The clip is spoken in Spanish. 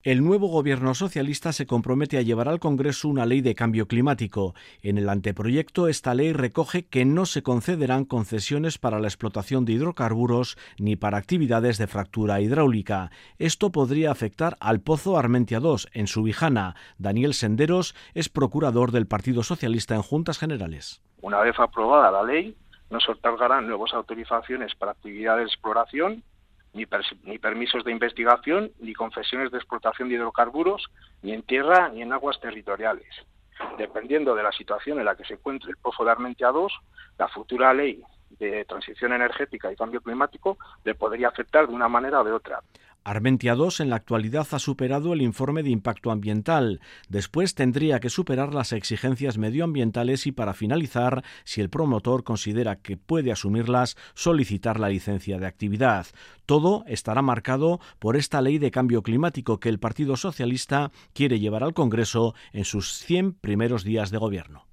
El nuevo gobierno socialista se compromete a llevar al Congreso una ley de cambio climático. En el anteproyecto, esta ley recoge que no se concederán concesiones para la explotación de hidrocarburos ni para actividades de fractura hidráulica. Esto podría afectar al Pozo Armentia 2, en Subijana. Daniel Senderos es procurador del Partido Socialista en Juntas Generales. Una vez aprobada la ley, no se otorgarán nuevas autorizaciones para actividades de exploración, ni permisos de investigación, ni concesiones de explotación de hidrocarburos, ni en tierra ni en aguas territoriales. Dependiendo de la situación en la que se encuentre el Pozo de Armentia 2, la futura ley de transición energética y cambio climático le podría afectar de una manera o de otra. Armentia 2 en la actualidad ha superado el informe de impacto ambiental. Después tendría que superar las exigencias medioambientales y, para finalizar, si el promotor considera que puede asumirlas, solicitar la licencia de actividad. Todo estará marcado por esta ley de cambio climático que el Partido Socialista quiere llevar al Congreso en sus 100 primeros días de gobierno.